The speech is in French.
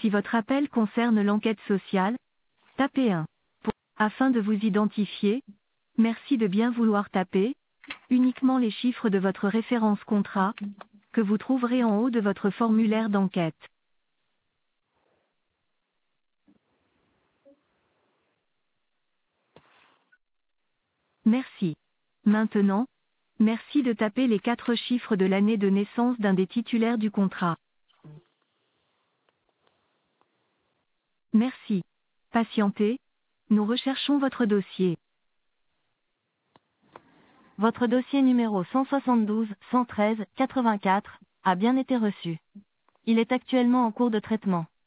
Si votre appel concerne l'enquête sociale, tapez 1. Afin de vous identifier, merci de bien vouloir taper uniquement les chiffres de votre référence contrat, que vous trouverez en haut de votre formulaire d'enquête. Merci. Maintenant, merci de taper les 4 chiffres de l'année de naissance d'un des titulaires du contrat. Merci. Patientez, nous recherchons votre dossier. Votre dossier numéro 172 113 84 a bien été reçu. Il est actuellement en cours de traitement.